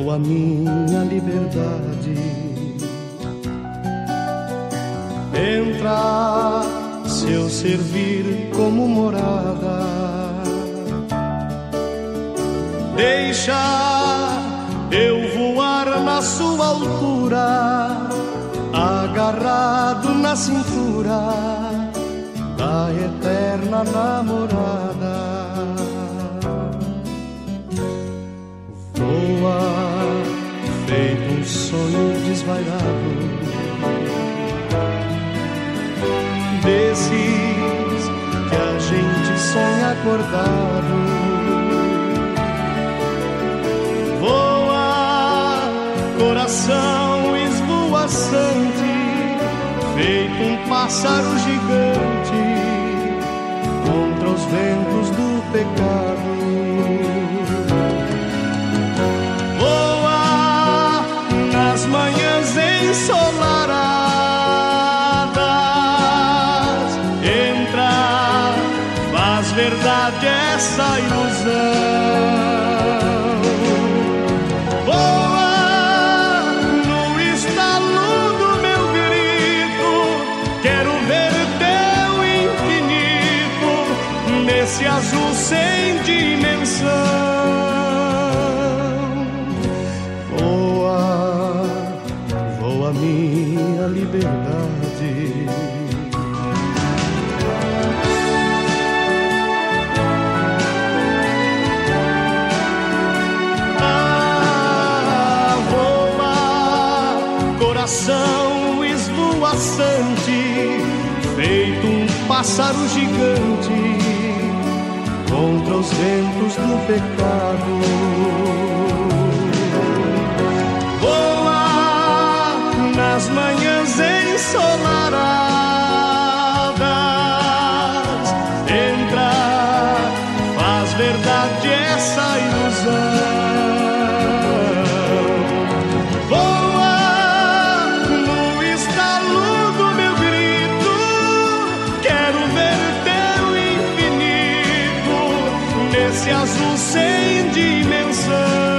voa minha liberdade. Entra seu servir como morada, deixa eu voar na sua altura, agarrado na cintura da eterna namorada. Voa feito um sonho desvairado, desses que a gente sonha acordado. Voa, coração esvoaçante, feito um pássaro gigante contra os ventos do pecado. Voa nas manhãs ensolaradas, entra, faz verdade essa ilusão. Esse azul sem dimensão. Voa, voa minha liberdade. Ah, voa, coração esvoaçante, feito um pássaro gigante contra os ventos do pecado. Voa nas manhãs ensolaradas, entra, faz verdade essa ilusão. Voa no estalo do meu grito, quero ver teu infinito, esse azul sem dimensão.